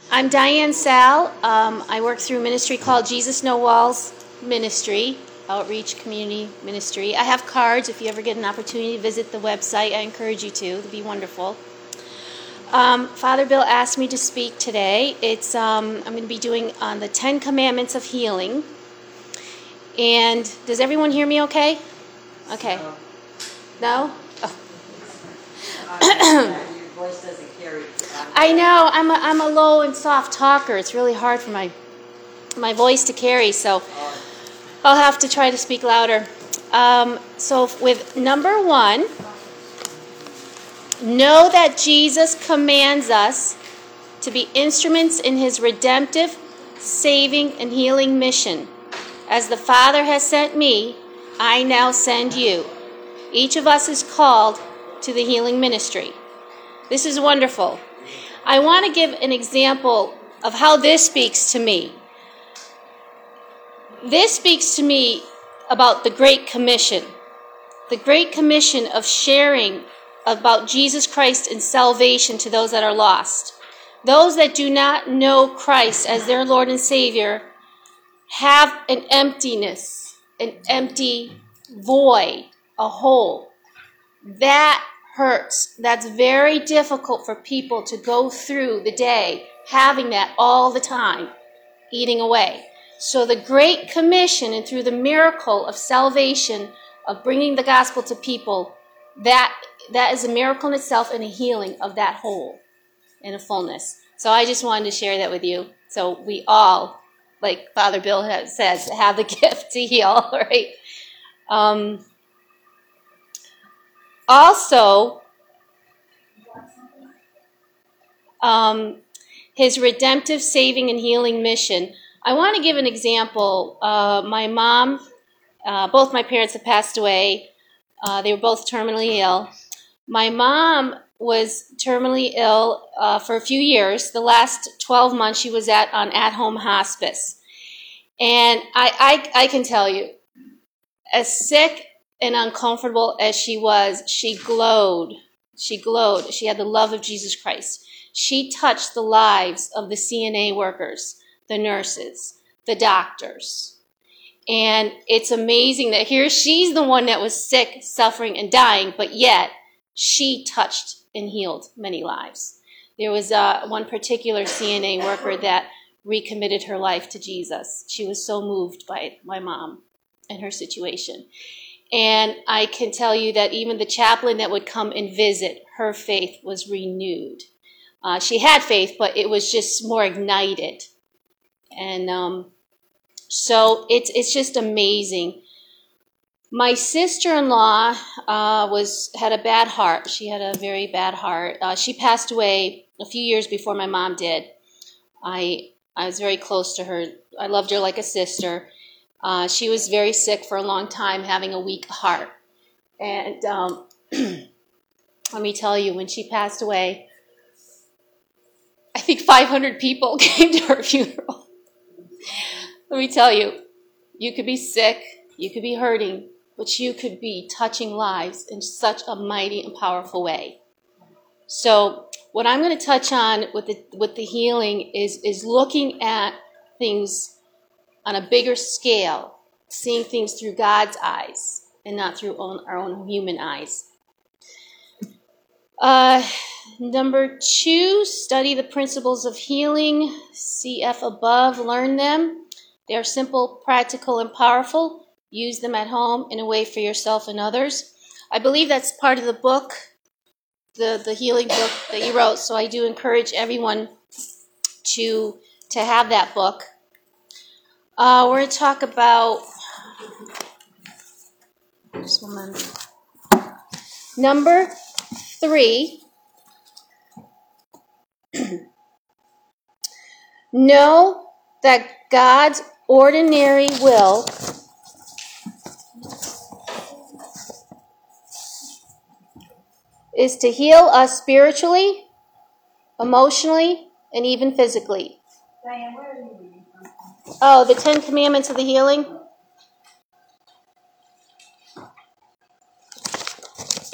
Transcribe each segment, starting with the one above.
I'm Diane Sal. I work through a ministry called Jesus No Walls Ministry, Outreach Community Ministry. I have cards. If you ever get an opportunity to visit the website, I encourage you to. It'd be wonderful. Father Bill asked me to speak today. I'm going to be doing on the 10 Commandments of Healing. And does everyone hear me okay? Okay. No? Oh. Your voice doesn't carry. I know. I'm a low and soft talker. It's really hard for my voice to carry, so I'll have to try to speak louder. So with number 1, know that Jesus commands us to be instruments in his redemptive, saving, and healing mission. As the Father has sent me, I now send you. Each of us is called to the healing ministry. This is wonderful. I want to give an example of how this speaks to me. This speaks to me about the Great Commission. The Great Commission of sharing about Jesus Christ and salvation to those that are lost. Those that do not know Christ as their Lord and Savior have an emptiness, an empty void, a hole. That hurts. That's very difficult for people to go through the day having that all the time, eating away. So the Great Commission, and through the miracle of salvation, of bringing the gospel to people, that is a miracle in itself and a healing of that whole and a fullness. So I just wanted to share that with you. So we all, like Father Bill says, have the gift to heal, right? Also, his redemptive, saving, and healing mission. I want to give an example. My mom, both my parents have passed away. They were both terminally ill. My mom was terminally ill for a few years. The last 12 months she was on at-home hospice. And I can tell you, as sick and uncomfortable as she was, she glowed. She glowed. She had the love of Jesus Christ. She touched the lives of the CNA workers, the nurses, the doctors. And it's amazing that here she's the one that was sick, suffering, and dying, but yet she touched and healed many lives. There was one particular CNA worker that recommitted her life to Jesus. She was so moved by my mom and her situation. And I can tell you that even the chaplain that would come and visit, her faith was renewed. She had faith, but it was just more ignited. And so it's just amazing. My sister-in-law had a bad heart. She had a very bad heart. She passed away a few years before my mom did. I was very close to her. I loved her like a sister. She was very sick for a long time, having a weak heart. And let me tell you, when she passed away, I think 500 people came to her funeral. Let me tell you, you could be sick, you could be hurting, but you could be touching lives in such a mighty and powerful way. So what I'm going to touch on with the healing is looking at things on a bigger scale, seeing things through God's eyes and not through our own human eyes. Number 2, study the principles of healing. CF above, learn them. They are simple, practical, and powerful. Use them at home in a way for yourself and others. I believe that's part of the book, the healing book that you wrote, so I do encourage everyone to have that book. We're going to talk about, just one moment. Number 3, know that God's ordinary will is to heal us spiritually, emotionally, and even physically. Diane, where are you reading from? Oh, the 10 Commandments of the Healing.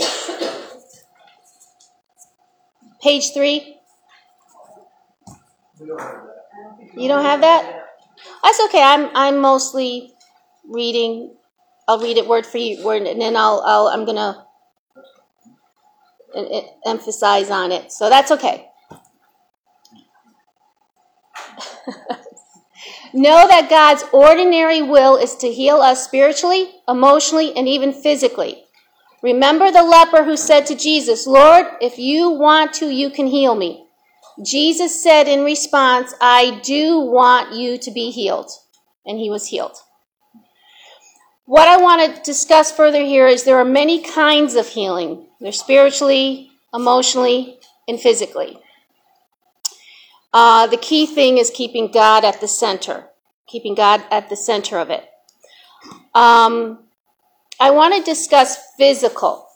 Page 3. We don't have that. You don't have that? That's okay. I'm mostly reading. I'll read it word for word, and then I'm gonna emphasize on it. So that's okay. Know that God's ordinary will is to heal us spiritually, emotionally, and even physically. Remember the leper who said to Jesus, "Lord, if you want to, you can heal me." Jesus said in response, "I do want you to be healed." And he was healed. What I want to discuss further here is there are many kinds of healing. There's spiritually, emotionally, and physically. The key thing is keeping God at the center. Keeping God at the center of it. I want to discuss physical.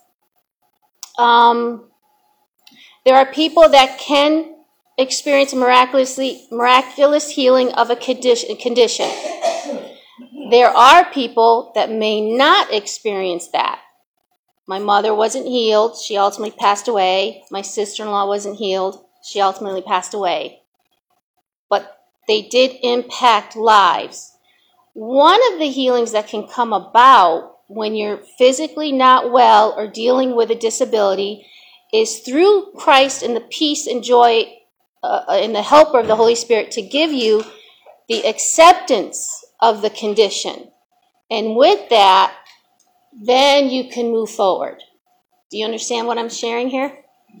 There are people that can experience miraculous healing of a condition. There are people that may not experience that. My mother wasn't healed. She ultimately passed away. My sister-in-law wasn't healed. She ultimately passed away. But they did impact lives. One of the healings that can come about when you're physically not well or dealing with a disability is through Christ and the peace and joy and the helper of the Holy Spirit to give you the acceptance of the condition. And with that, then you can move forward. Do you understand what I'm sharing here?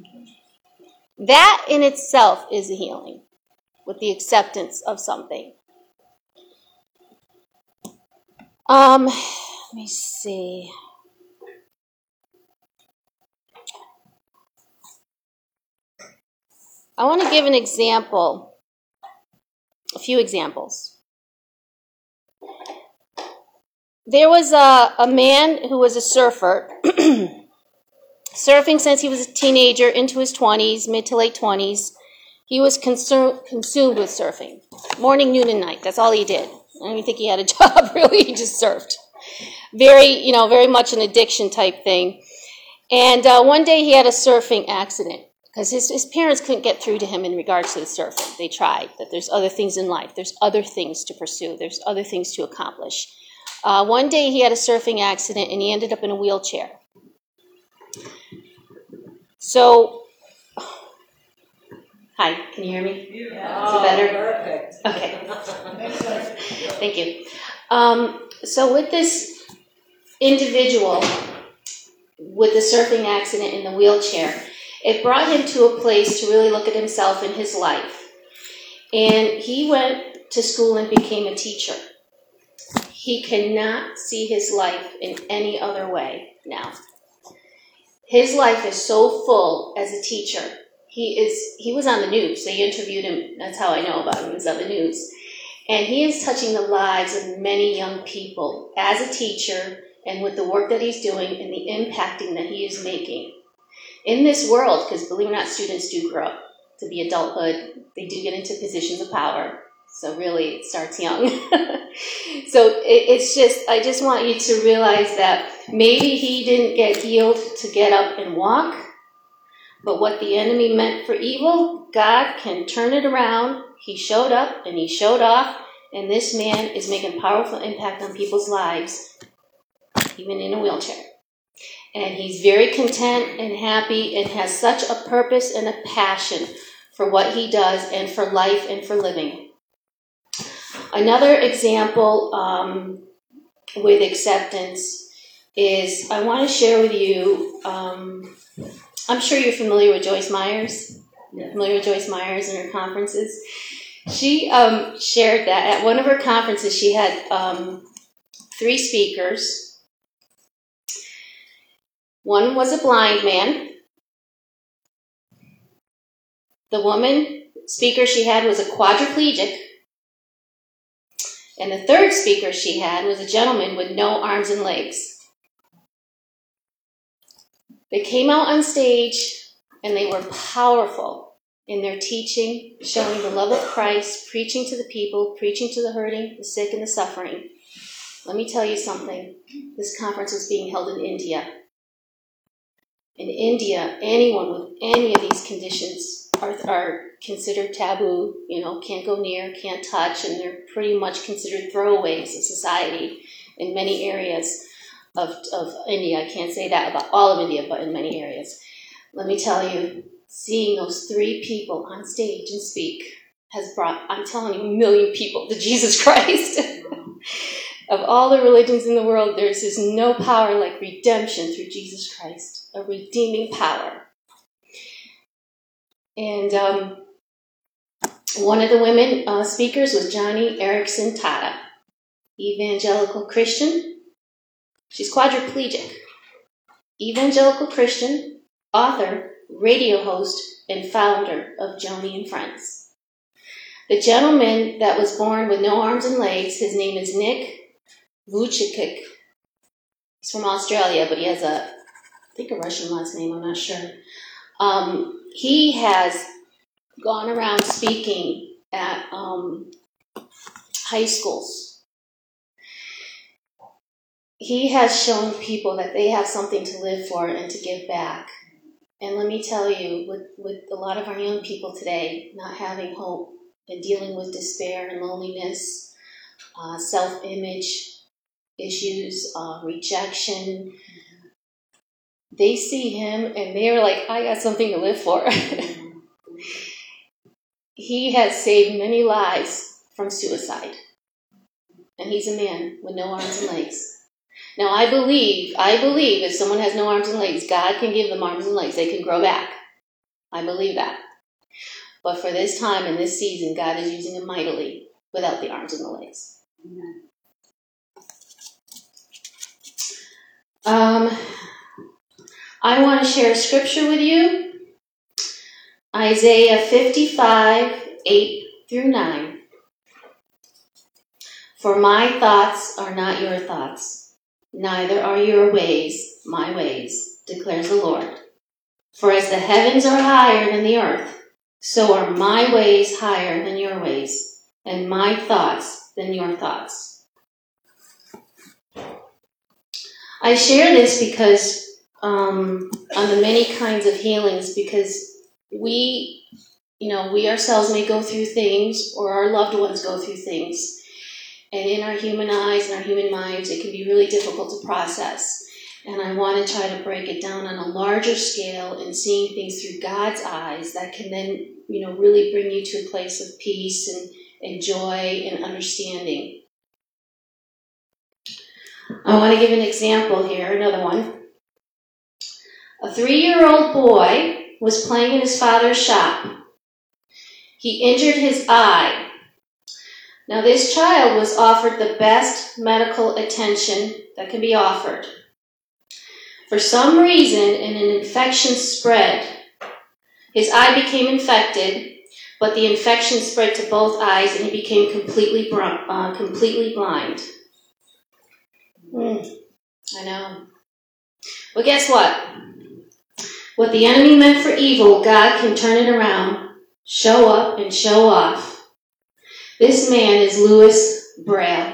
That in itself is a healing, with the acceptance of something. Let me see. I want to give an example, a few examples. There was a man who was a surfer, surfing since he was a teenager into his 20s, mid to late 20s. He was consumed with surfing, morning, noon, and night. That's all he did. I don't even think he had a job, really. He just surfed. Very much an addiction type thing. And one day he had a surfing accident because his parents couldn't get through to him in regards to the surfing. They tried, that there's other things in life. There's other things to pursue. There's other things to accomplish. One day he had a surfing accident and he ended up in a wheelchair. So, hi, can you hear me? Yeah. Is it better? Perfect. Okay. Thank you. So with this individual with the surfing accident in the wheelchair, it brought him to a place to really look at himself and his life. And he went to school and became a teacher. He cannot see his life in any other way now. His life is so full as a teacher. He was on the news. They interviewed him. That's how I know about him. He was on the news. And he is touching the lives of many young people as a teacher and with the work that he's doing and the impacting that he is making. In this world, because believe it or not, students do grow up to be adulthood. They do get into positions of power. So really, it starts young. So it's just, I just want you to realize that maybe he didn't get healed to get up and walk, but what the enemy meant for evil, God can turn it around. He showed up and he showed off, and this man is making a powerful impact on people's lives, even in a wheelchair. And he's very content and happy and has such a purpose and a passion for what he does and for life and for living. Another example with acceptance is I want to share with you, I'm sure you're familiar with Joyce Myers. You're familiar with Joyce Myers and her conferences. She shared that at one of her conferences she had 3 speakers. One was a blind man. The woman speaker she had was a quadriplegic. And the third speaker she had was a gentleman with no arms and legs. They came out on stage and they were powerful in their teaching, showing the love of Christ, preaching to the people, preaching to the hurting, the sick, and the suffering. Let me tell you something. This conference was being held in India. In India, anyone with any of these conditions are considered taboo, can't go near, can't touch, and they're pretty much considered throwaways of society in many areas of India. I can't say that about all of India, but in many areas. Let me tell you, seeing those 3 people on stage and speak has brought, I'm telling you, 1 million people to Jesus Christ. Of all the religions in the world, there's no power like redemption through Jesus Christ, a redeeming power. And one of the women speakers was Joni Eareckson Tada, evangelical Christian. She's quadriplegic. Evangelical Christian, author, radio host, and founder of Joni and Friends. The gentleman that was born with no arms and legs, his name is Nick Vujicic. He's from Australia, but he has I think a Russian last name, I'm not sure. He has gone around speaking at high schools. He has shown people that they have something to live for and to give back. And let me tell you, with a lot of our young people today not having hope and dealing with despair and loneliness, self-image issues, rejection, they see him and they're like, I got something to live for. He has saved many lives from suicide. And he's a man with no arms and legs. Now, I believe if someone has no arms and legs, God can give them arms and legs. They can grow back. I believe that. But for this time and this season, God is using him mightily without the arms and the legs. I want to share a scripture with you. Isaiah 55, 8 through 9. For my thoughts are not your thoughts, neither are your ways my ways, declares the Lord. For as the heavens are higher than the earth, so are my ways higher than your ways, and my thoughts than your thoughts. I share this because on the many kinds of healings, because we ourselves may go through things, or our loved ones go through things. And in our human eyes and our human minds, it can be really difficult to process. And I want to try to break it down on a larger scale and seeing things through God's eyes that can then, really bring you to a place of peace and joy and understanding. I want to give an example here, another one. A 3-year-old boy was playing in his father's shop. He injured his eye. Now, this child was offered the best medical attention that can be offered. For some reason, an infection spread. His eye became infected, but the infection spread to both eyes, and he became completely blind. I know. Well, guess what? What the enemy meant for evil, God can turn it around, show up, and show off. This man is Louis Braille.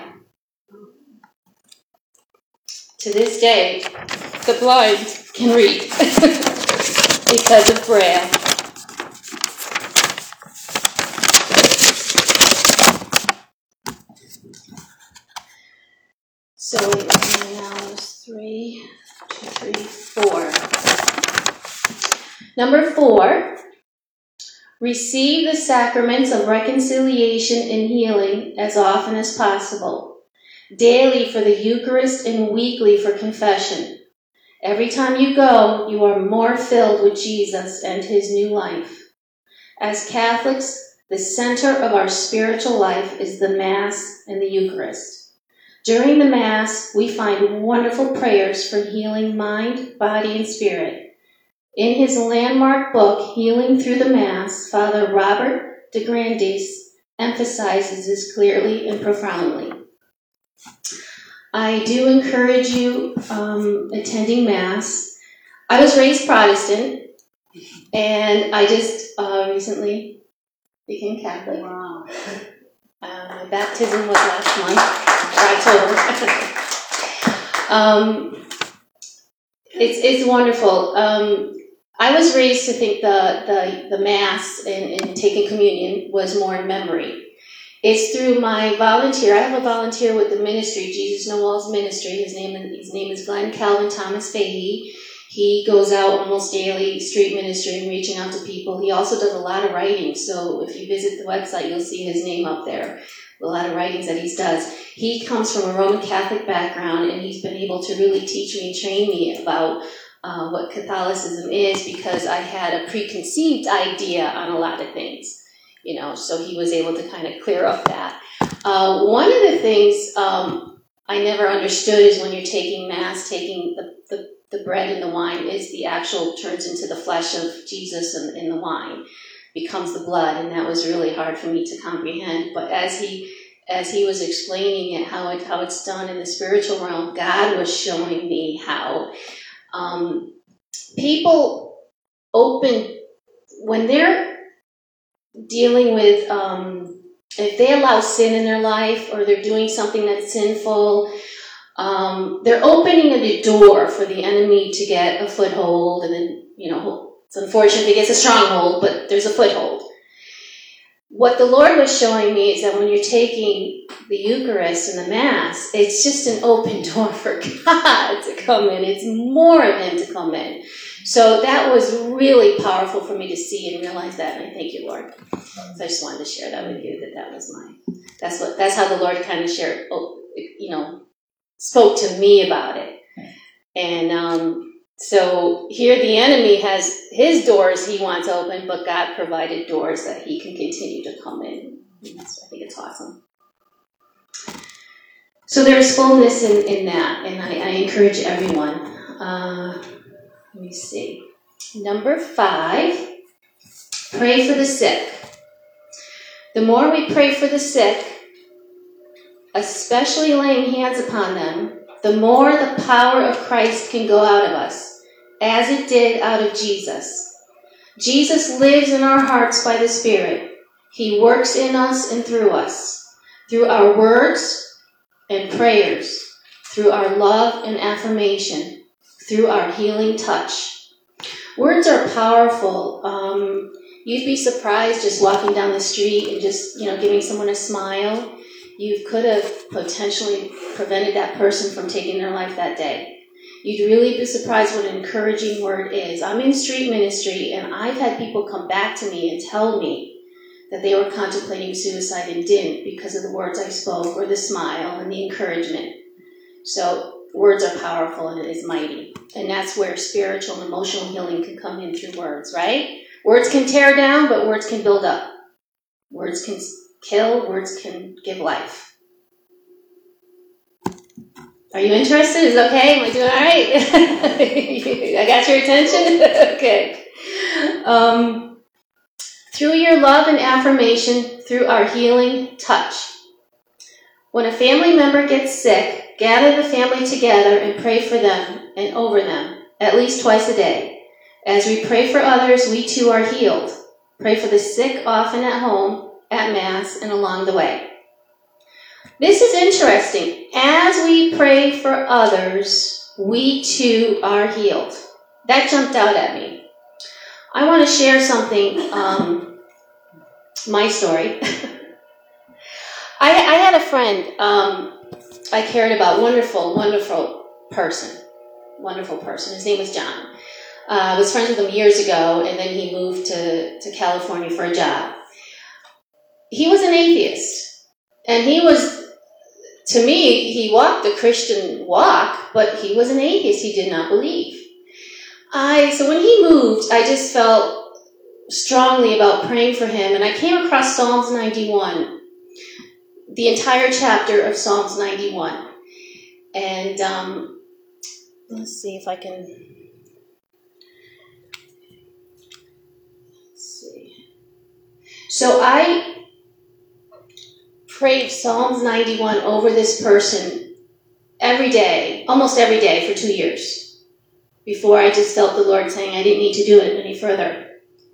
To this day, the blind can read because of Braille. So now is 3, 2, 3, 4. Number 4, receive the sacraments of reconciliation and healing as often as possible. Daily for the Eucharist and weekly for confession. Every time you go, you are more filled with Jesus and his new life. As Catholics, the center of our spiritual life is the Mass and the Eucharist. During the Mass, we find wonderful prayers for healing mind, body, and spirit. In his landmark book, Healing Through the Mass, Father Robert de Grandis emphasizes this clearly and profoundly. I do encourage you attending Mass. I was raised Protestant, and I just recently became Catholic. Wow. My baptism was last month, or October. It's wonderful. I was raised to think the Mass and taking communion was more in memory. It's through my volunteer. I have a volunteer with the ministry, Jesus No Walls Ministry. His name is Glenn Calvin Thomas Fahey. He goes out almost daily, street ministry, and reaching out to people. He also does a lot of writing. So if you visit the website, you'll see his name up there. A lot of writings that he does. He comes from a Roman Catholic background, and he's been able to really teach me and train me about what Catholicism is, because I had a preconceived idea on a lot of things. So he was able to kind of clear up that. One of the things I never understood is when you're taking Mass, taking the bread and the wine is the actual, turns into the flesh of Jesus, and the wine becomes the blood, and that was really hard for me to comprehend. But as he was explaining it, how it's done in the spiritual realm, God was showing me how people open, when they're dealing with, if they allow sin in their life, or they're doing something that's sinful, they're opening a door for the enemy to get a foothold, and then, it's unfortunate if he gets a stronghold, but there's a foothold. What the Lord was showing me is that when you're taking the Eucharist and the Mass, it's just an open door for God to come in. It's more of Him to come in. So that was really powerful for me to see and realize that, and I thank you, Lord. So I just wanted to share that with you, that was that's how the Lord kind of shared, spoke to me about it. And so here the enemy has his doors he wants open, but God provided doors that he can continue to come in. I think it's awesome. So there's fullness in that, and I encourage everyone. Let me see. Number 5, pray for the sick. The more we pray for the sick, especially laying hands upon them, the more the power of Christ can go out of us, as it did out of Jesus. Jesus lives in our hearts by the Spirit. He works in us and through us, through our words and prayers, through our love and affirmation, through our healing touch. Words are powerful. You'd be surprised just walking down the street and just, giving someone a smile. You could have potentially prevented that person from taking their life that day. You'd really be surprised what an encouraging word is. I'm in street ministry, and I've had people come back to me and tell me that they were contemplating suicide and didn't because of the words I spoke, or the smile and the encouragement. So words are powerful, and it is mighty. And that's where spiritual and emotional healing can come in through words, right? Words can tear down, but words can build up. Words can kill, words can give life. Are you interested? Is it okay? Am I doing all right? I got your attention? Okay. Through your love and affirmation, through our healing touch. When a family member gets sick, gather the family together and pray for them and over them, at least twice a day. As we pray for others, we too are healed. Pray for the sick often at home, at Mass, and along the way. This is interesting. As we pray for others, we too are healed. That jumped out at me. I want to share something, my story. I had a friend I cared about, wonderful person. His name was John. I was friends with him years ago, and then he moved to California for a job. He was an atheist, and to me, he walked the Christian walk, but he was an atheist. He did not believe. So when he moved, I just felt strongly about praying for him, and I came across Psalms 91, the entire chapter of Psalms 91. And let's see if I can... So I prayed Psalms 91 over this person every day, almost every day for 2 years, before I just felt the Lord saying I didn't need to do it any further.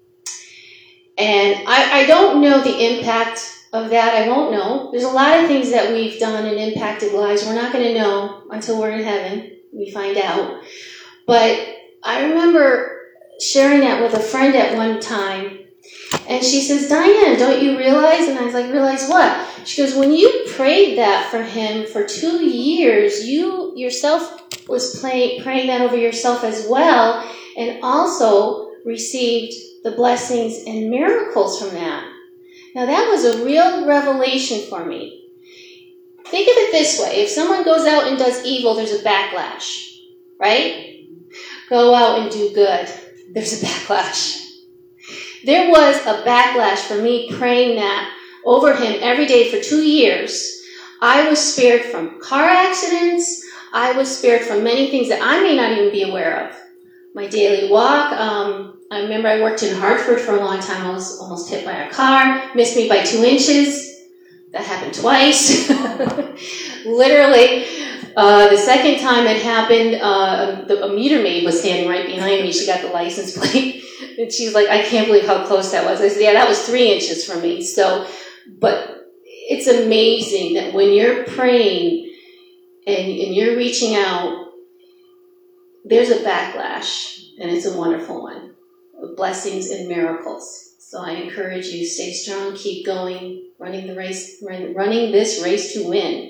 And I don't know the impact of that. I won't know. There's a lot of things that we've done and impacted lives. We're not going to know until we're in heaven. We find out. But I remember sharing that with a friend at one time, and she says, Diane, don't you realize? And I was like, realize what? She goes, when you prayed that for him for 2 years, you yourself was praying that over yourself as well, and also received the blessings and miracles from that. Now that was a real revelation for me. Think of it this way. If someone goes out and does evil, there's a backlash, right? Go out and do good. There's a backlash. There was a backlash for me praying that over him every day for 2 years. I was spared from car accidents. I was spared from many things that I may not even be aware of. My daily walk. I remember I worked in Hartford for a long time. I was almost hit by a car. Missed me by 2 inches. That happened twice. Literally, the second time it happened, a meter maid was standing right behind me. She got the license plate. And she's like, I can't believe how close that was. I said, yeah, that was 3 inches from me. So, but it's amazing that when you're praying and you're reaching out, there's a backlash, and it's a wonderful one. Blessings and miracles. So I encourage you, stay strong, keep going, running this race to win.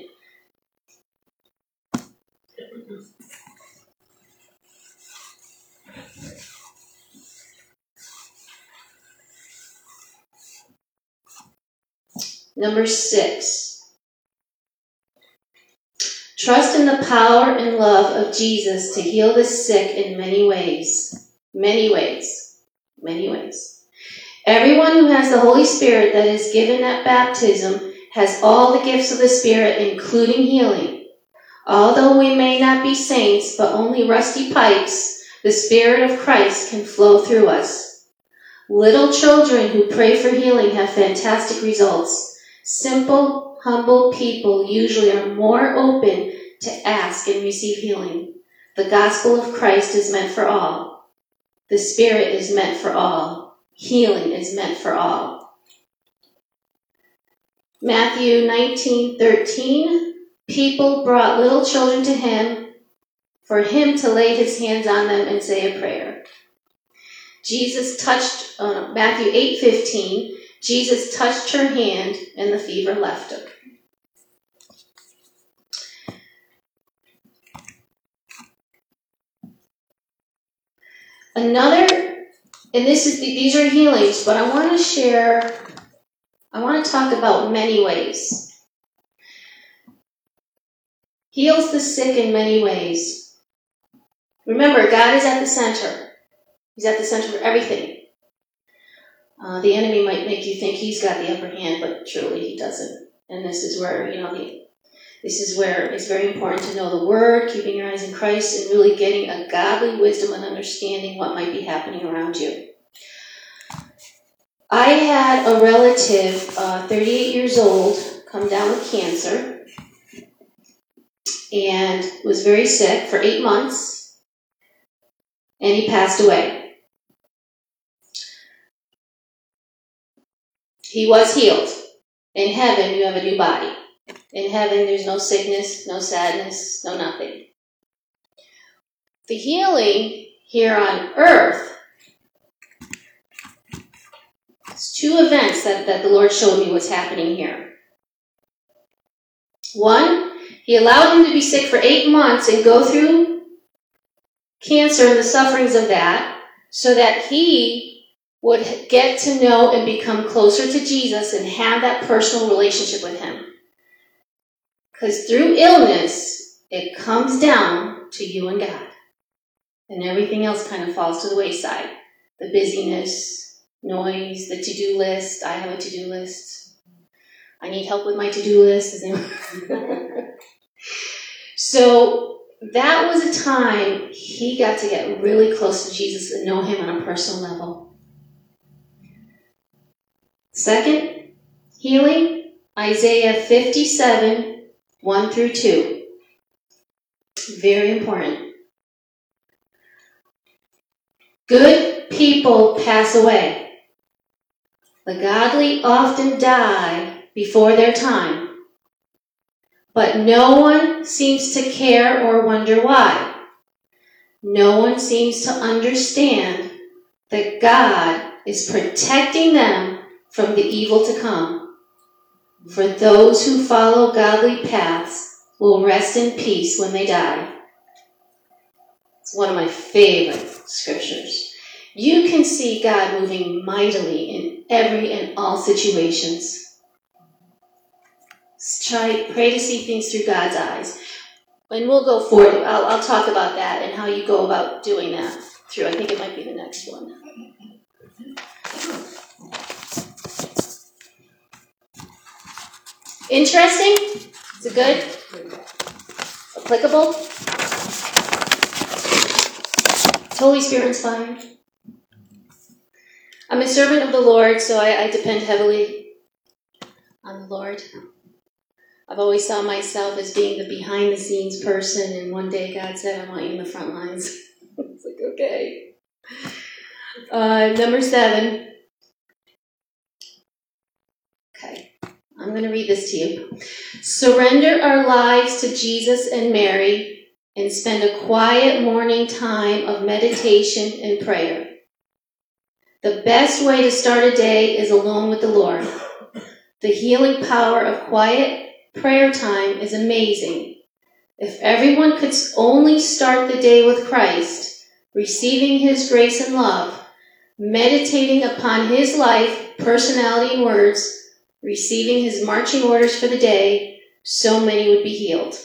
Number 6. Trust in the power and love of Jesus to heal the sick in many ways. Many ways. Many ways. Everyone who has the Holy Spirit that is given at baptism has all the gifts of the Spirit, including healing. Although we may not be saints, but only rusty pipes, the Spirit of Christ can flow through us. Little children who pray for healing have fantastic results. Simple, humble people usually are more open to ask and receive healing. The gospel of Christ is meant for all. The Spirit is meant for all. Healing is meant for all. Matthew 19:13. People brought little children to him for him to lay his hands on them and say a prayer. Jesus touched, Matthew 8:15. Jesus touched her hand and the fever left her. And these are healings, but I want to talk about many ways. Heals the sick in many ways. Remember, God is at the center. He's at the center of everything. The enemy might make you think he's got the upper hand, but truly he doesn't. And this is where, it's very important to know the Word, keeping your eyes in Christ, and really getting a godly wisdom and understanding what might be happening around you. I had a relative, 38 years old, come down with cancer and was very sick for 8 months, and he passed away. He was healed. In heaven, you have a new body. In heaven, there's no sickness, no sadness, no nothing. The healing here on earth, it's 2 events that the Lord showed me what's happening here. 1, he allowed him to be sick for 8 months and go through cancer and the sufferings of that so that he would get to know and become closer to Jesus and have that personal relationship with him. Because through illness, it comes down to you and God. And everything else kind of falls to the wayside. The busyness, noise, the to-do list. I have a to-do list. I need help with my to-do list. So that was a time he got to get really close to Jesus and know him on a personal level. Second, healing, Isaiah 57, 1 through 2. Very important. Good people pass away. The godly often die before their time, but no one seems to care or wonder why. No one seems to understand that God is protecting them from the evil to come. For those who follow godly paths will rest in peace when they die. It's one of my favorite scriptures. You can see God moving mightily in every and all situations. Pray to see things through God's eyes. And we'll go forward. I'll talk about that and how you go about doing that through. I think it might be the next one. Interesting? Is it good? Applicable? Holy Spirit inspired? I'm a servant of the Lord, so I depend heavily on the Lord. I've always saw myself as being the behind-the-scenes person, and one day God said, I want you in the front lines. It's like, okay. Number 7. Okay, I'm going to read this to you. Surrender our lives to Jesus and Mary and spend a quiet morning time of meditation and prayer. The best way to start a day is alone with the Lord. The healing power of quiet prayer time is amazing. If everyone could only start the day with Christ, receiving his grace and love, meditating upon his life, personality, and words, receiving his marching orders for the day, so many would be healed.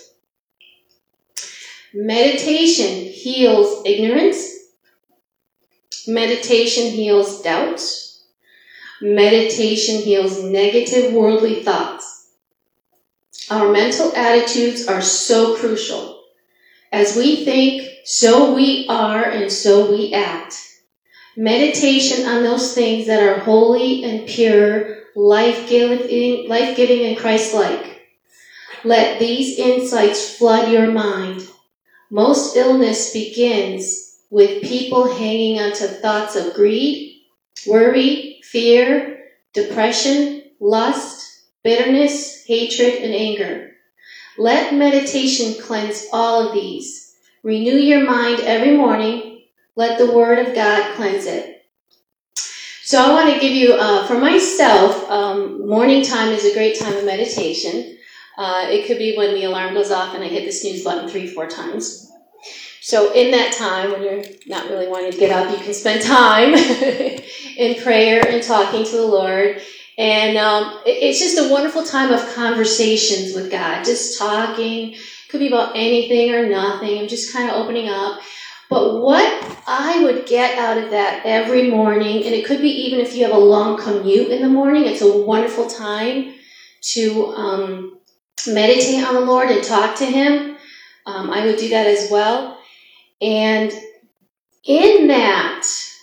Meditation heals ignorance. Meditation heals doubts. Meditation heals negative worldly thoughts. Our mental attitudes are so crucial. As we think, so we are, and so we act. Meditation on those things that are holy and pure, life-giving and Christ-like. Let these insights flood your mind. Most illness begins with people hanging onto thoughts of greed, worry, fear, depression, lust, bitterness, hatred, and anger. Let meditation cleanse all of these. Renew your mind every morning. Let the Word of God cleanse it. So I want to give you, for myself, morning time is a great time of meditation. It could be when the alarm goes off and I hit the snooze button 3-4 times. So in that time, when you're not really wanting to get up, you can spend time in prayer and talking to the Lord. And it's just a wonderful time of conversations with God, just talking. It could be about anything or nothing. I'm just kind of opening up. But what I would get out of that every morning, and it could be even if you have a long commute in the morning, it's a wonderful time to meditate on the Lord and talk to Him. I would do that as well. And in that,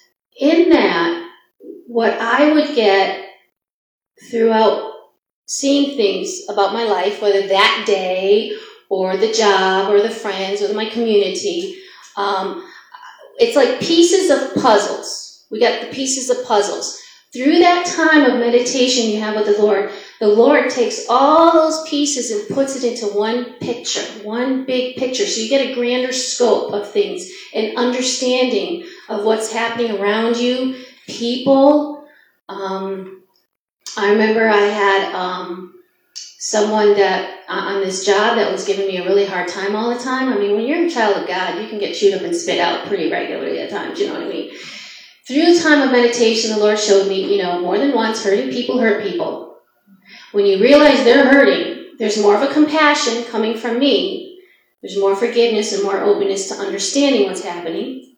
what I would get throughout seeing things about my life, whether that day or the job or the friends or my community, it's like pieces of puzzles. We got the pieces of puzzles. Through that time of meditation you have with the Lord takes all those pieces and puts it into one picture, one big picture. So you get a grander scope of things, an understanding of what's happening around you, people. I remember I had someone that on this job that was giving me a really hard time all the time. I mean, when you're a child of God, you can get chewed up and spit out pretty regularly at times, you know what I mean? Through the time of meditation, the Lord showed me, more than once, hurting people hurt people. When you realize they're hurting, there's more of a compassion coming from me. There's more forgiveness and more openness to understanding what's happening.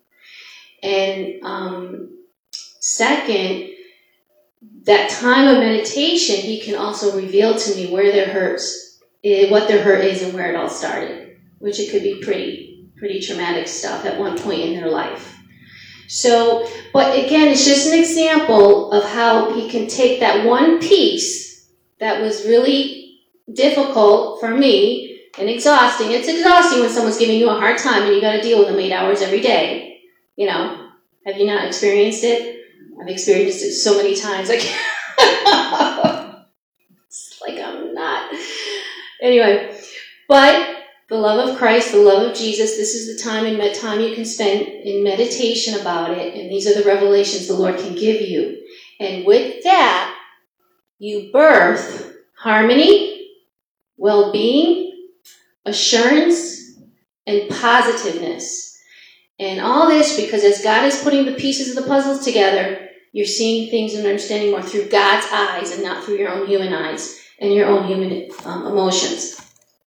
And second, that time of meditation, He can also reveal to me where their hurts, what their hurt is and where it all started, which it could be pretty traumatic stuff at one point in their life. So, but again, it's just an example of how He can take that one piece that was really difficult for me and exhausting. It's exhausting when someone's giving you a hard time and you got to deal with them 8 hours every day. Have you not experienced it? I've experienced it so many times. It's like I'm not. Anyway, but the love of Christ, the love of Jesus. This is the time you can spend in meditation about it. And these are the revelations the Lord can give you. And with that, you birth harmony, well-being, assurance, and positiveness. And all this because as God is putting the pieces of the puzzles together, you're seeing things and understanding more through God's eyes and not through your own human eyes and your own human emotions.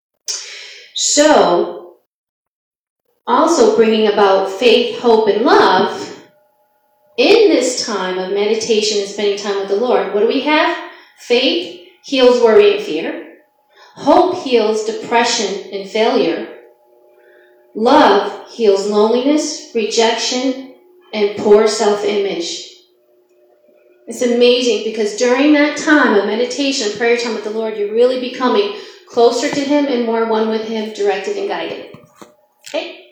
So, also bringing about faith, hope, and love in this time of meditation and spending time with the Lord. What do we have? Faith heals worry and fear. Hope heals depression and failure. Love heals loneliness, rejection, and poor self-image. It's amazing because during that time of meditation, prayer time with the Lord, you're really becoming closer to Him and more one with Him, directed and guided. Okay?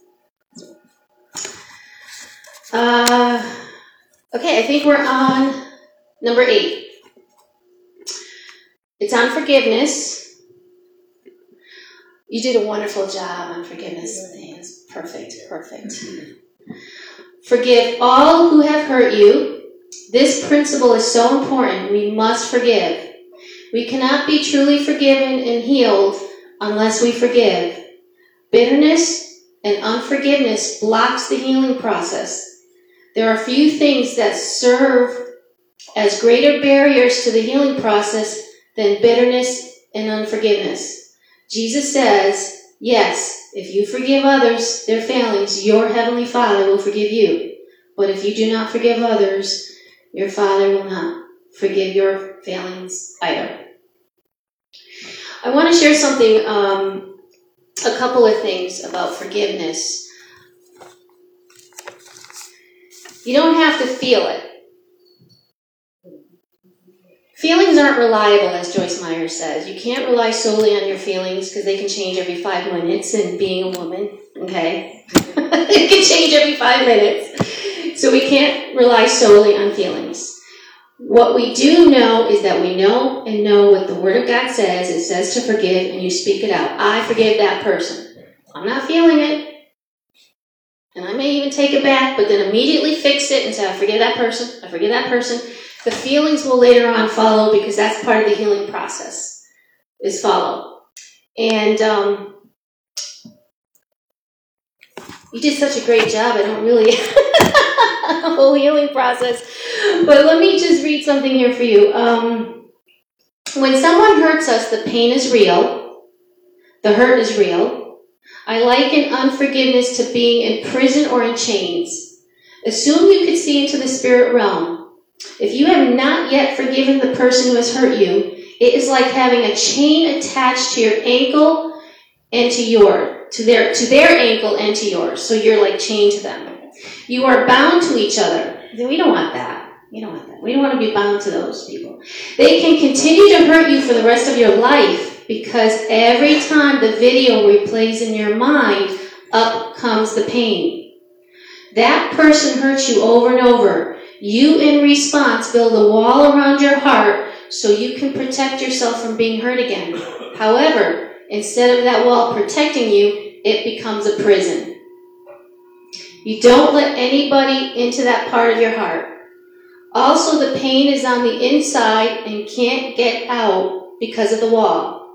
Okay, I think we're on number 8. It's on forgiveness. You did a wonderful job on forgiveness. It's perfect. Forgive all who have hurt you. This principle is so important. We must forgive. We cannot be truly forgiven and healed unless we forgive. Bitterness and unforgiveness blocks the healing process. There are few things that serve as greater barriers to the healing process than bitterness and unforgiveness. Jesus says, yes, if you forgive others their failings, your heavenly Father will forgive you. But if you do not forgive others, your Father will not forgive your failings either. I want to share something, a couple of things about forgiveness. You don't have to feel it. Feelings aren't reliable, as Joyce Meyer says. You can't rely solely on your feelings because they can change every 5 minutes, and being a woman, okay? It can change every 5 minutes. So we can't rely solely on feelings. What we do know is that we know and know what the Word of God says. It says to forgive, and you speak it out. I forgive that person. I'm not feeling it. And I may even take it back, but then immediately fix it and say, I forgive that person. I forgive that person. The feelings will later on follow because that's part of the healing process, is follow. And you did such a great job. I don't really... the whole healing process. But let me just read something here for you. When someone hurts us, the pain is real. The hurt is real. I liken unforgiveness to being in prison or in chains. Assume you could see into the spirit realm. If you have not yet forgiven the person who has hurt you, it is like having a chain attached to your ankle and to their ankle and to yours. So you're like chained to them. You are bound to each other. We don't want that. We don't want to be bound to those people. They can continue to hurt you for the rest of your life because every time the video replays in your mind, up comes the pain. That person hurts you over and over. You, in response, build a wall around your heart so you can protect yourself from being hurt again. However, instead of that wall protecting you, it becomes a prison. You don't let anybody into that part of your heart. Also, the pain is on the inside and can't get out because of the wall.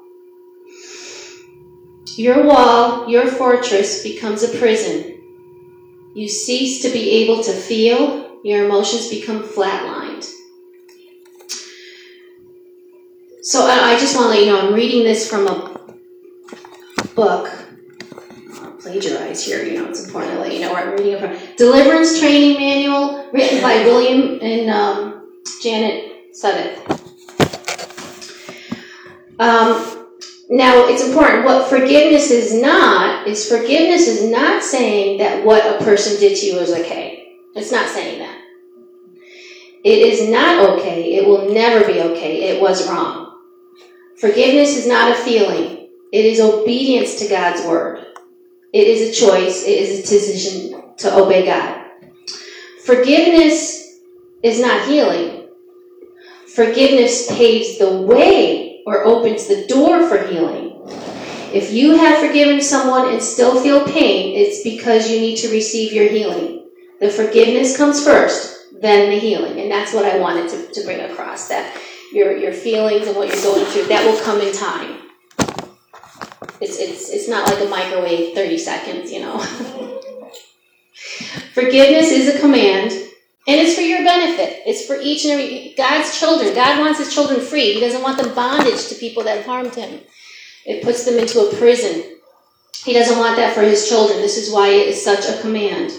Your wall, your fortress, becomes a prison. You cease to be able to feel. Your emotions become flatlined. So I just want to let you know, I'm reading this from a book. Plagiarize here, it's important to let you know where I'm reading it from. Deliverance Training Manual, written by William and Janet Sudduth. Now, it's important. What forgiveness is not saying that what a person did to you is okay. It's not saying that. It is not okay. It will never be okay. It was wrong. Forgiveness is not a feeling. It is obedience to God's word. It is a choice. It is a decision to obey God. Forgiveness is not healing. Forgiveness paves the way or opens the door for healing. If you have forgiven someone and still feel pain, it's because you need to receive your healing. The forgiveness comes first, then the healing. And that's what I wanted to bring across, that your feelings and what you're going through, that will come in time. It's not like a microwave, 30 seconds, Forgiveness is a command, and it's for your benefit. It's for each and every, God's children. God wants his children free. He doesn't want them bondage to people that have harmed him. It puts them into a prison. He doesn't want that for his children. This is why it is such a command.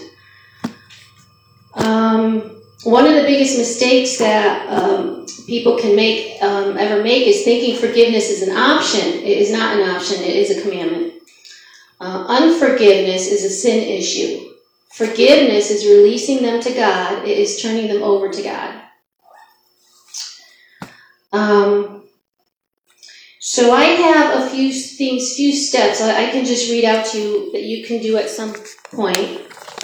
One of the biggest mistakes that people can ever make is thinking forgiveness is an option. It is not an option. It is a commandment. Unforgiveness is a sin issue. Forgiveness is releasing them to God. It is turning them over to God. So I have a few things, few steps I can just read out to you that you can do at some point.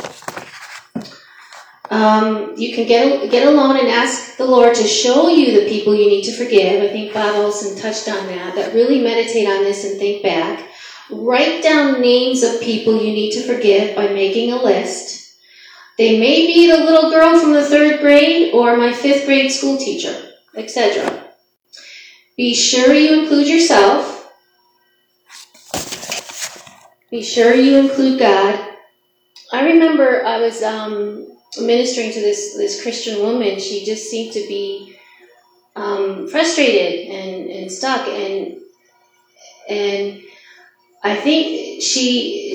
You can get alone and ask the Lord to show you the people you need to forgive. I think Bob Olson touched on that really meditate on this and think back. Write down names of people you need to forgive by making a list. They may be the little girl from the 3rd grade or my 5th grade school teacher, etc. Be sure you include yourself. Be sure you include God. I remember I was ministering to this Christian woman. She just seemed to be frustrated and stuck, and I think she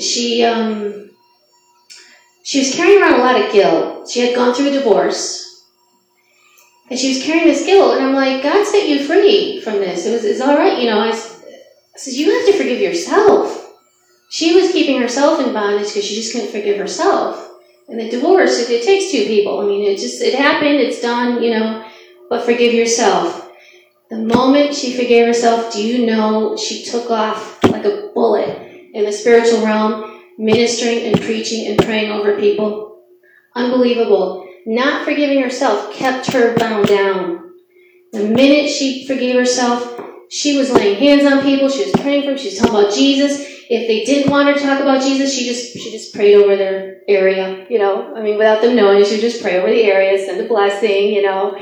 was carrying around a lot of guilt. She had gone through a divorce. And she was carrying this guilt, and I'm like, God set you free from this. It's all right, I said, you have to forgive yourself. She was keeping herself in bondage because she just couldn't forgive herself. And the divorce, it takes 2 people. I mean, it happened, it's done, but forgive yourself. The moment she forgave herself, do you know she took off like a bullet in the spiritual realm, ministering and preaching and praying over people? Unbelievable. Not forgiving herself kept her bound down. The minute she forgave herself, she was laying hands on people, she was praying for them, she was talking about Jesus. If they didn't want her to talk about Jesus, she just prayed over their area, without them knowing, she would just pray over the area, send a blessing,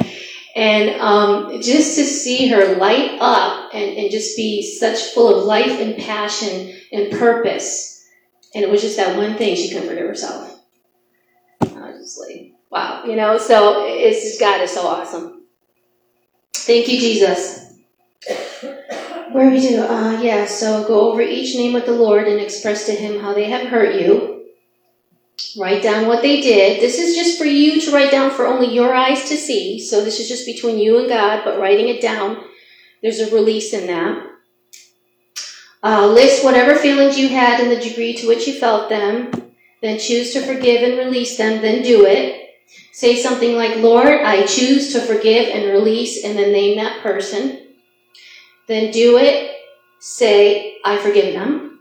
And just to see her light up and just be such full of life and passion and purpose. And it was just that one thing, she couldn't forgive herself. I was just like, wow, so it's just, God is so awesome. Thank you, Jesus. Where are we do? So go over each name with the Lord and express to him how they have hurt you. Write down what they did. This is just for you to write down for only your eyes to see. So this is just between you and God, but writing it down, there's a release in that. List whatever feelings you had and the degree to which you felt them. Then choose to forgive and release them. Then do it. Say something like, Lord, I choose to forgive and release, and then name that person. Then do it. Say, I forgive them.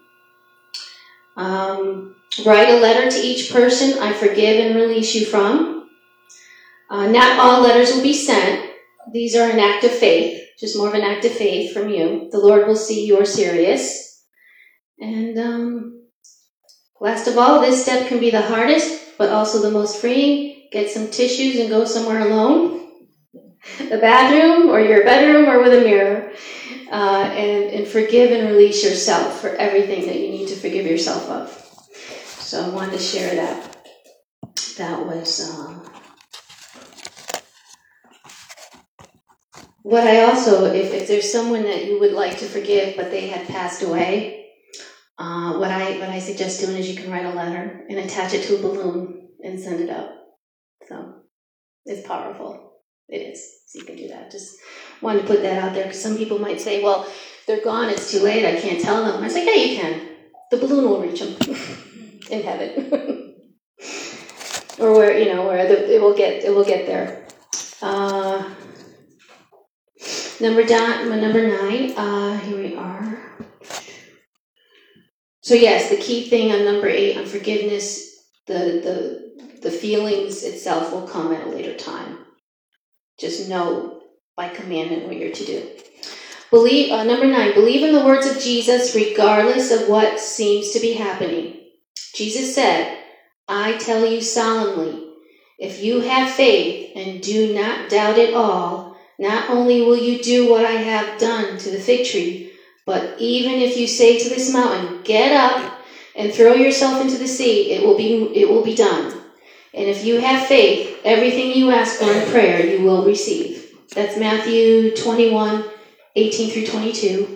Write a letter to each person I forgive and release you from. Not all letters will be sent. These are an act of faith, just more of an act of faith from you. The Lord will see you are serious. And last of all, this step can be the hardest, but also the most freeing. Get some tissues and go somewhere alone. The bathroom or your bedroom or with a mirror. And forgive and release yourself for everything that you need to forgive yourself of. So I wanted to share that. That was what I also, if there's someone that you would like to forgive but they had passed away, what I suggest doing is you can write a letter and attach it to a balloon and send it up. So it's powerful. It is. So you can do that. Just wanted to put that out there because some people might say, well, they're gone, it's too late, I can't tell them. I say, yeah, you can. The balloon will reach them in heaven. Or where it will get there. Number 9, here we are. So yes, the key thing on number 8, on forgiveness, the feelings itself will come at a later time. Just know by commandment what you're to do. Number 9, believe in the words of Jesus regardless of what seems to be happening. Jesus said, I tell you solemnly, if you have faith and do not doubt at all, not only will you do what I have done to the fig tree, but even if you say to this mountain, get up and throw yourself into the sea, it will be done. And if you have faith, everything you ask for in prayer you will receive. That's Matthew 21, 18 through 22.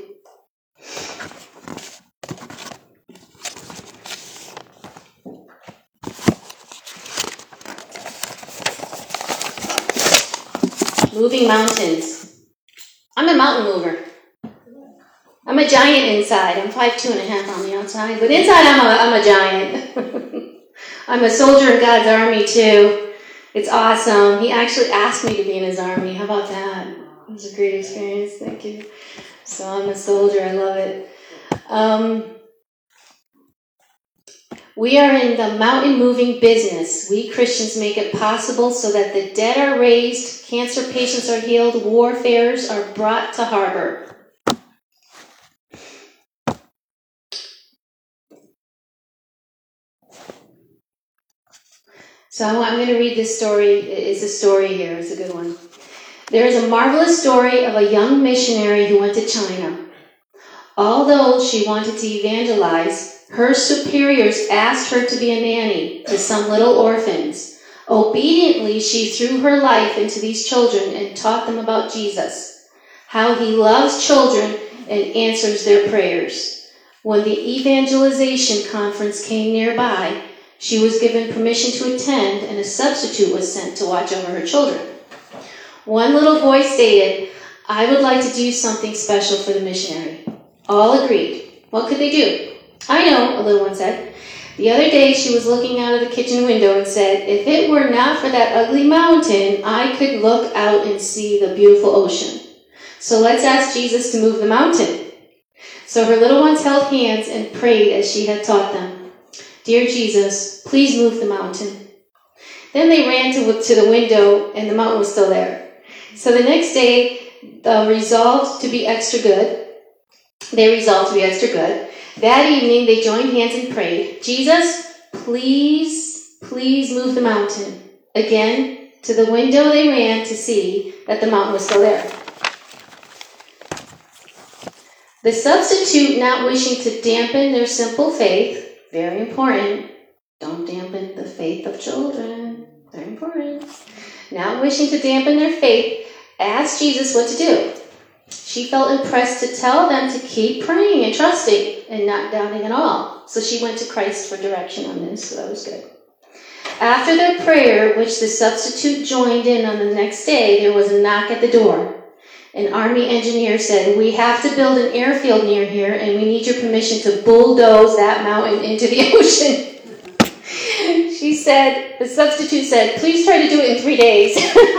Moving mountains. I'm a mountain mover. I'm a giant inside. I'm 5'2.5" on the outside, but inside I'm a giant. I'm a soldier in God's army too. It's awesome. He actually asked me to be in his army. How about that? It was a great experience. Thank you. So I'm a soldier. I love it. We are in the mountain moving business. We Christians make it possible so that the dead are raised, cancer patients are healed, warfares are brought to harbor. So I'm going to read this story. It's a story here. It's a good one. There is a marvelous story of a young missionary who went to China. Although she wanted to evangelize, her superiors asked her to be a nanny to some little orphans. Obediently, she threw her life into these children and taught them about Jesus, how he loves children and answers their prayers. When the evangelization conference came nearby, she was given permission to attend, and a substitute was sent to watch over her children. One little boy stated, I would like to do something special for the missionary. All agreed. What could they do? I know, a little one said. The other day she was looking out of the kitchen window and said, if it were not for that ugly mountain, I could look out and see the beautiful ocean. So let's ask Jesus to move the mountain. So her little ones held hands and prayed as she had taught them. Dear Jesus, please move the mountain. Then they ran to the window and the mountain was still there. So the next day, they resolved to be extra good. That evening, they joined hands and prayed, Jesus, please move the mountain. Again, to the window they ran to see that the mountain was still there. The substitute, not wishing to dampen their simple faith, very important, don't dampen the faith of children, very important, not wishing to dampen their faith, asked Jesus what to do. She felt impressed to tell them to keep praying and trusting and not doubting at all. So she went to Christ for direction on this, so that was good. After their prayer, which the substitute joined in on the next day, there was a knock at the door. An army engineer said, we have to build an airfield near here, and we need your permission to bulldoze that mountain into the ocean. The substitute said, please try to do it in 3 days.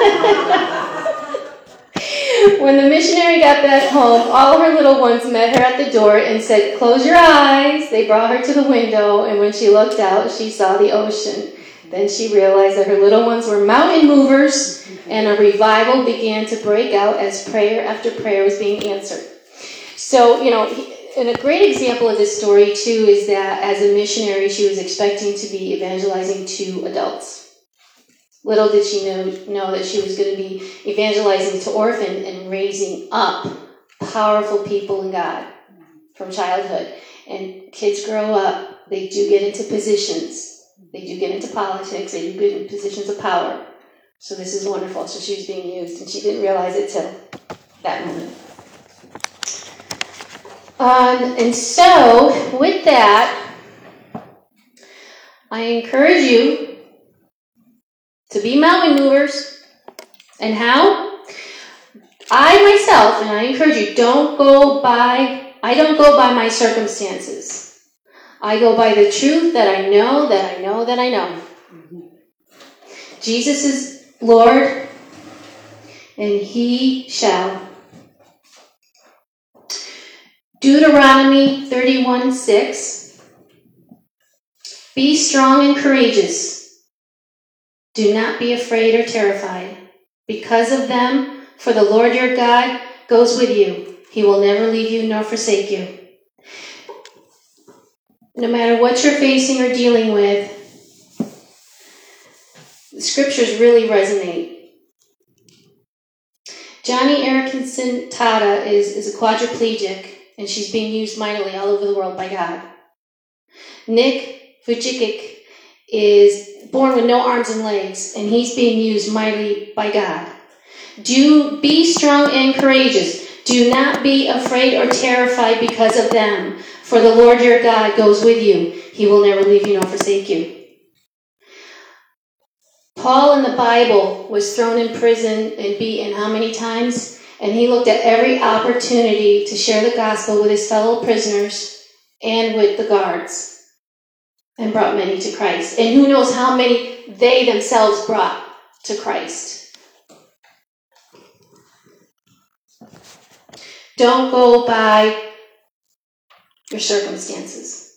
When the missionary got back home, all her little ones met her at the door and said, close your eyes. They brought her to the window, and when she looked out, she saw the ocean. Then she realized that her little ones were mountain movers, and a revival began to break out as prayer after prayer was being answered. So, and a great example of this story, too, is that as a missionary, she was expecting to be evangelizing to adults. Little did she know that she was going to be evangelizing to orphans and raising up powerful people in God from childhood. And kids grow up, they do get into positions. They do get into politics, they do get into positions of power. So this is wonderful. So she was being used, and she didn't realize it till that moment. And so, with that, I encourage you to be mountain movers. And how? I myself, and I encourage you, I don't go by my circumstances. I go by the truth that I know, that I know, that I know. Jesus is Lord, and he shall. Deuteronomy 31:6. Be strong and courageous. Do not be afraid or terrified because of them, for the Lord your God goes with you. He will never leave you nor forsake you. No matter what you're facing or dealing with, the scriptures really resonate. Johnny Erickson Tata is a quadriplegic, and she's being used mightily all over the world by God. Nick Vujicic is born with no arms and legs, and he's being used mightily by God. Do be strong and courageous. Do not be afraid or terrified because of them, for the Lord your God goes with you. He will never leave you nor forsake you. Paul in the Bible was thrown in prison and beaten how many times? And he looked at every opportunity to share the gospel with his fellow prisoners and with the guards, and brought many to Christ. And who knows how many they themselves brought to Christ. Don't go by your circumstances.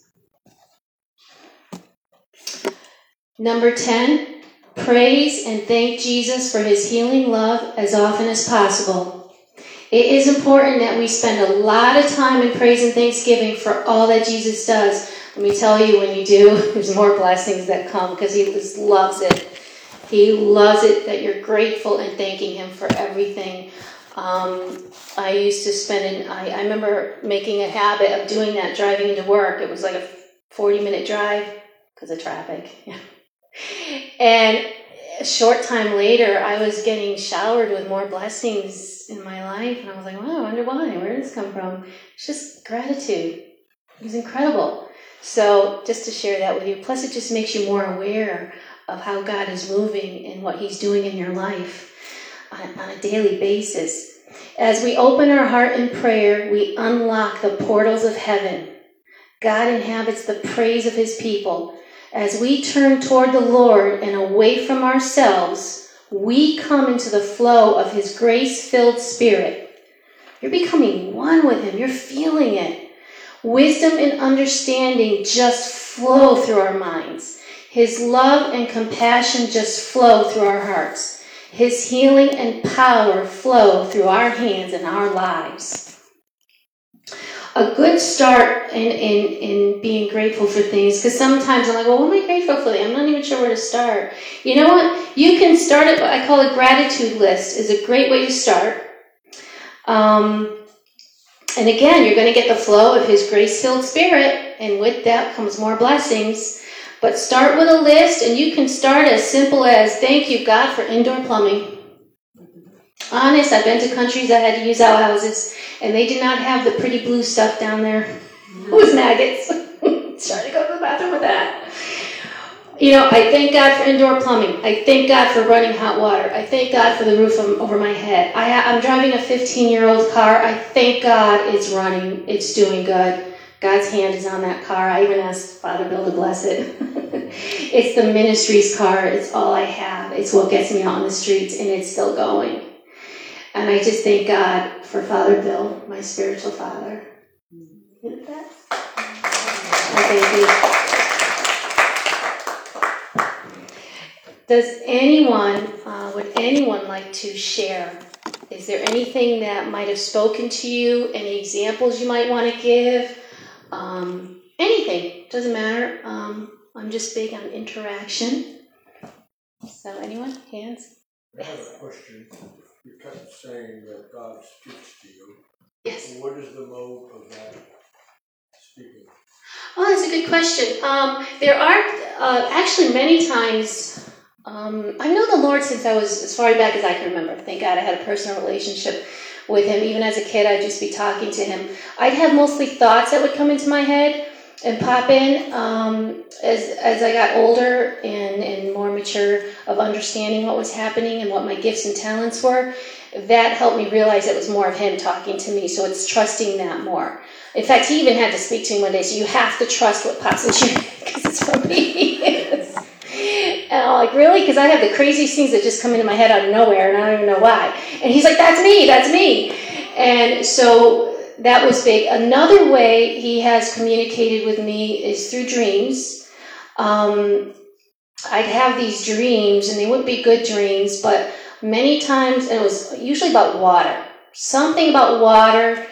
Number 10. Praise and thank Jesus for his healing love as often as possible. It is important that we spend a lot of time in praise and thanksgiving for all that Jesus does. Let me tell you, when you do, there's more blessings that come because he just loves it. He loves it that you're grateful and thanking him for everything. I used to spend, I remember making a habit of doing that driving into work. It was like a 40-minute drive because of traffic. And a short time later, I was getting showered with more blessings in my life. And I was like, wow, I wonder why. Where did this come from? It's just gratitude. It was incredible. So just to share that with you. Plus, it just makes you more aware of how God is moving and what he's doing in your life on a daily basis. As we open our heart in prayer, we unlock the portals of heaven. God inhabits the praise of his people. As we turn toward the Lord and away from ourselves, we come into the flow of his grace-filled spirit. You're becoming one with him. You're feeling it. Wisdom and understanding just flow through our minds. His love and compassion just flow through our hearts. His healing and power flow through our hands and our lives. A good start in being grateful for things, because sometimes I'm like, well, what am I grateful for? I'm not even sure where to start. You know what? You can start it, what I call a gratitude list is a great way to start. And again, you're going to get the flow of his grace-filled spirit, and with that comes more blessings. But start with a list, and you can start as simple as, thank you, God, for indoor plumbing. Honest, I've been to countries that had to use outhouses, and they did not have the pretty blue stuff down there. It was maggots. Started to go to the bathroom with that. You know, I thank God for indoor plumbing. I thank God for running hot water. I thank God for the roof over my head. I'm driving a 15-year-old car. I thank God it's running. It's doing good. God's hand is on that car. I even asked Father Bill to bless it. It's the ministry's car. It's all I have. It's what gets me out on the streets, and it's still going. And I just thank God for Father Bill, my spiritual father. Isn't that? Does anyone, would anyone like to share? Is there anything that might have spoken to you? Any examples you might want to give? Anything, doesn't matter. I'm just big on interaction. So anyone? Hands? I have a question. You kept saying that God speaks to you. Yes. What is the mode of that speaking? Oh, that's a good question. There are actually many times, I've known the Lord since I was as far back as I can remember. Thank God I had a personal relationship with him. Even as a kid, I'd just be talking to him. I'd have mostly thoughts that would come into my head and pop in as I got older and more mature of understanding what was happening and what my gifts and talents were. That helped me realize it was more of him talking to me, so it's trusting that more. In fact, he even had to speak to me one day, so you have to trust what pops into your head because it's from me. And I'm like, really? Because I have the craziest things that just come into my head out of nowhere, and I don't even know why. And he's like, that's me. And so that was big. Another way he has communicated with me is through dreams. I'd have these dreams, and they wouldn't be good dreams, but many times, and it was usually about water. Something about water,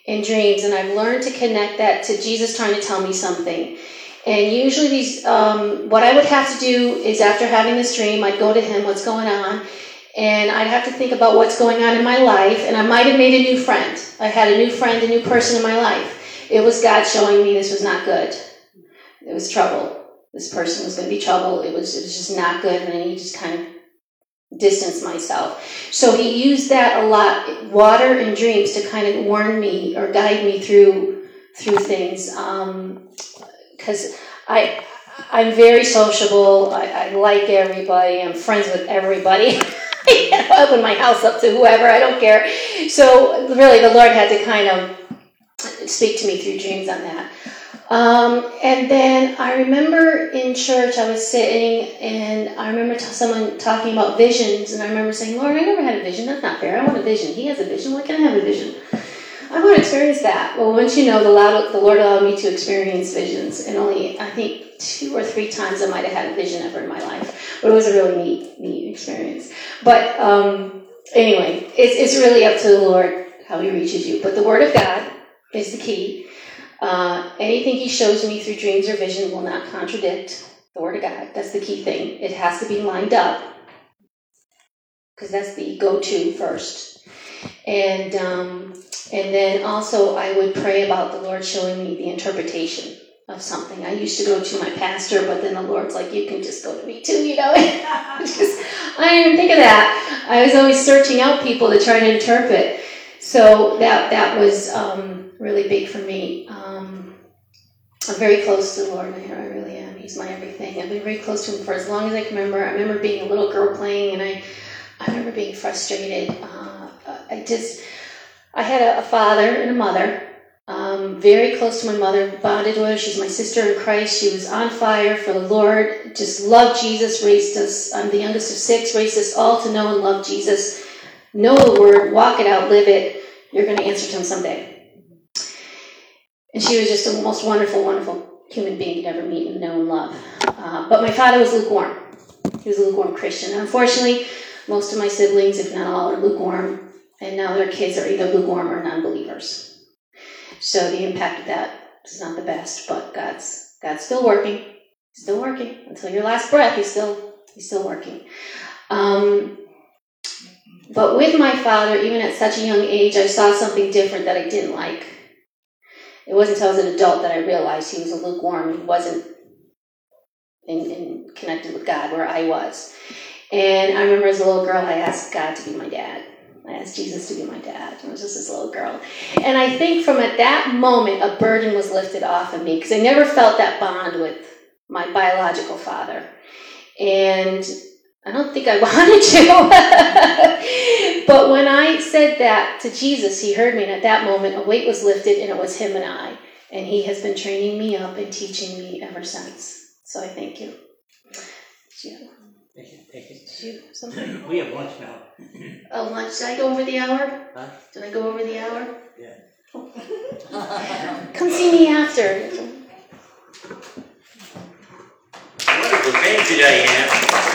in dreams, and I've learned to connect that to Jesus trying to tell me something. And usually these, what I would have to do is after having this dream, I'd go to him, what's going on, and I'd have to think about what's going on in my life, and I might have made a new friend. I had a new friend, a new person in my life. It was God showing me this was not good. It was trouble. This person was going to be trouble. It was just not good, and I need to just kind of distance myself. So he used that a lot, water and dreams, to kind of warn me or guide me through things. Because I'm very sociable. I like everybody. I'm friends with everybody. I open my house up to whoever. I don't care. So really, the Lord had to kind of speak to me through dreams on that. And then I remember in church I was sitting, and I remember someone talking about visions, and I remember saying, Lord, I never had a vision. That's not fair. I want a vision. He has a vision. Why can't I have a vision? I want to experience that. Well, once you know, the Lord allowed me to experience visions, and only, I think, 2 or 3 times I might have had a vision ever in my life. But it was a really neat experience. But anyway, it's really up to the Lord how he reaches you. But the Word of God is the key. Anything he shows me through dreams or vision will not contradict the Word of God. That's the key thing. It has to be lined up, because that's the go-to first. And then also I would pray about the Lord showing me the interpretation of something. I used to go to my pastor, but then the Lord's like, you can just go to me too, you know. I didn't even think of that. I was always searching out people to try to interpret. So that was really big for me. I'm very close to the Lord. I really am. He's my everything. I've been very close to him for as long as I can remember. I remember being a little girl playing, and I remember being frustrated. I had a father and a mother, very close to my mother, bonded with her. She's my sister in Christ. She was on fire for the Lord, just loved Jesus, raised us. I'm the youngest of 6, raised us all to know and love Jesus. Know the Word, walk it out, live it. You're going to answer to him someday. And she was just the most wonderful, wonderful human being you'd ever meet and know and love. But my father was lukewarm. He was a lukewarm Christian. And unfortunately, most of my siblings, if not all, are lukewarm. And now their kids are either lukewarm or non-believers. So the impact of that is not the best. But God's still working. Still working. Until your last breath, he's still working. But with my father, even at such a young age, I saw something different that I didn't like. It wasn't until I was an adult that I realized he was a lukewarm. He wasn't in connected with God where I was. And I remember as a little girl, I asked God to be my dad. I asked Jesus to be my dad. I was just this little girl. And I think from at that moment, a burden was lifted off of me, because I never felt that bond with my biological father. And I don't think I wanted to. But when I said that to Jesus, he heard me, and at that moment, a weight was lifted, and it was him and I. And he has been training me up and teaching me ever since. So I thank you. Thank you. Did you have something? We have lunch now. Oh, lunch. Did I go over the hour? Huh? Did I go over the hour? Yeah. Come see me after. Wonderful. Thank you, Diane.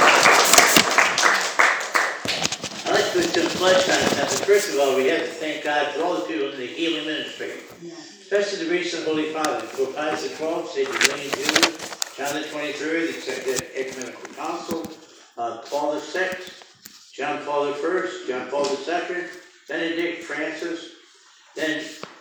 I'd like to put some flesh on it. First of all, we have to thank God for all the people in the healing ministry, especially the recent Holy Father, Pope Pius XII, St. Julian II, John the 23rd, the Executive Ecumenical Council, Paul VI, John Paul I, John Paul II, Benedict, Francis, then